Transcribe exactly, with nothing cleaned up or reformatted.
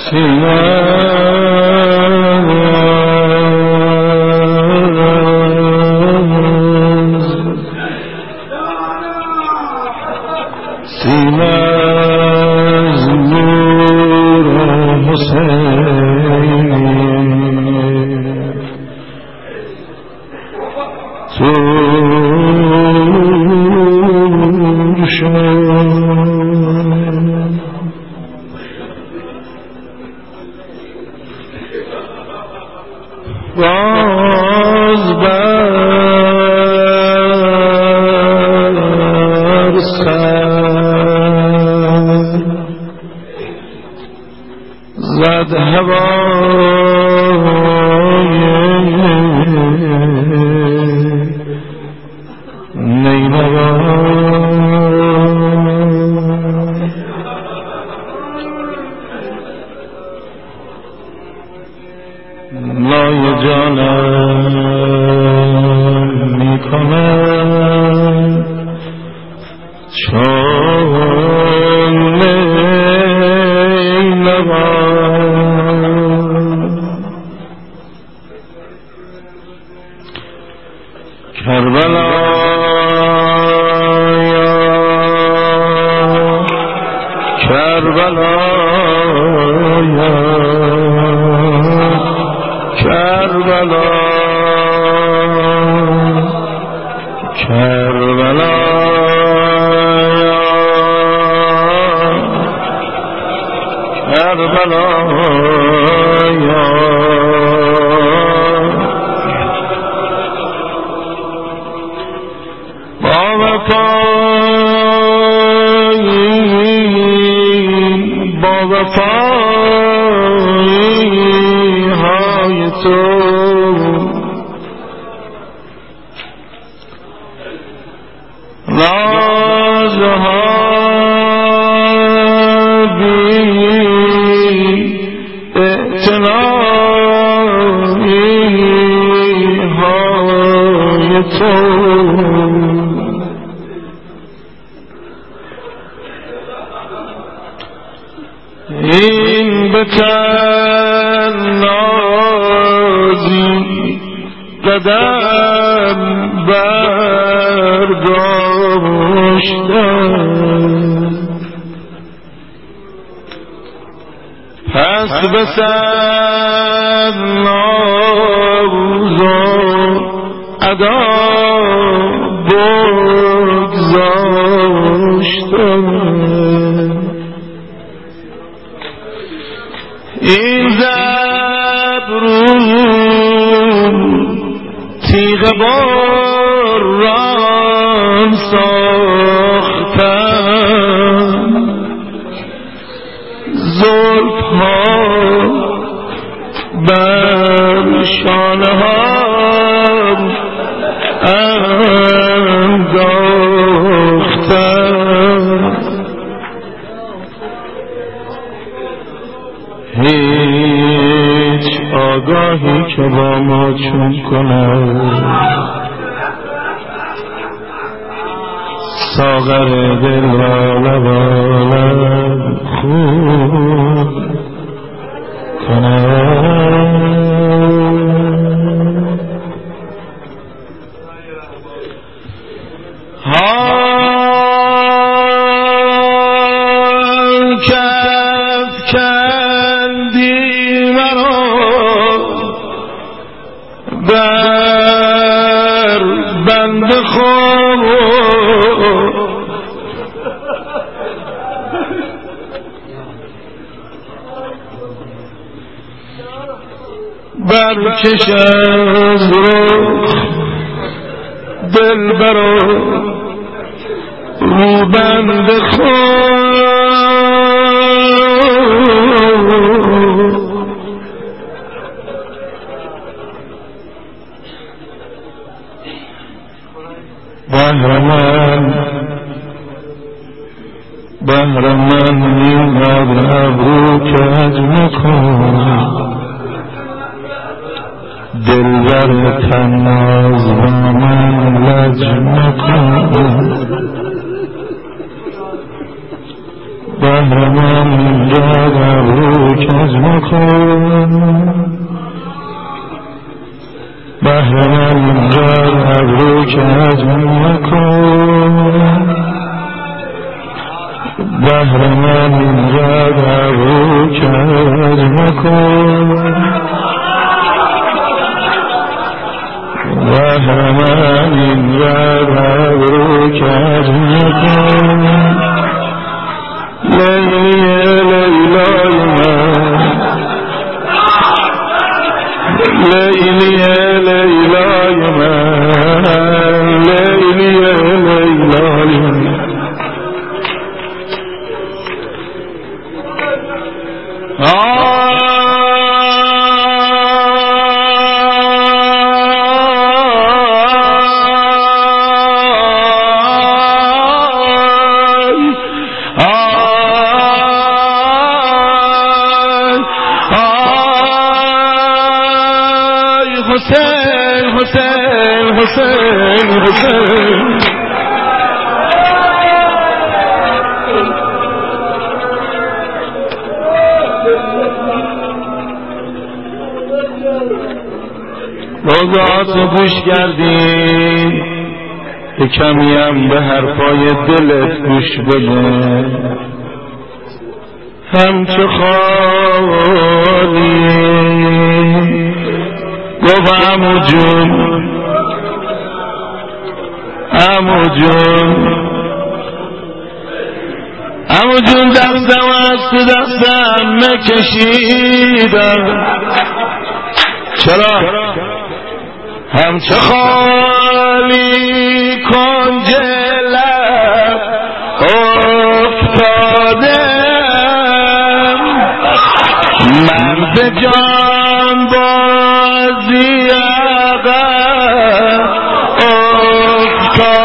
برکش از رخ دل برو رو بند خود بهر من بهر من اینقدر ابرو کج مکن دلبر تناز و من لج مکن بهر من اینقدر ابرو کج مکن بهر من اینقدر ابرو کج مکن بهر من اینقدر ابرو کج مکن بهر من اینقدر ابرو کج مکن لیلی لیلای من لیلی لیلای من لیلی لیلای من حسین حسین حسین حسین موضوعات گوش کردی به کمیم به حرفای دلت گوش بده همچه خالی گفت عمو جون عمو جون عمو جون دستم از تو دستم نکشیدم چرا همچه خالی کنج لب افتادم من به جان بازی عقب افتادم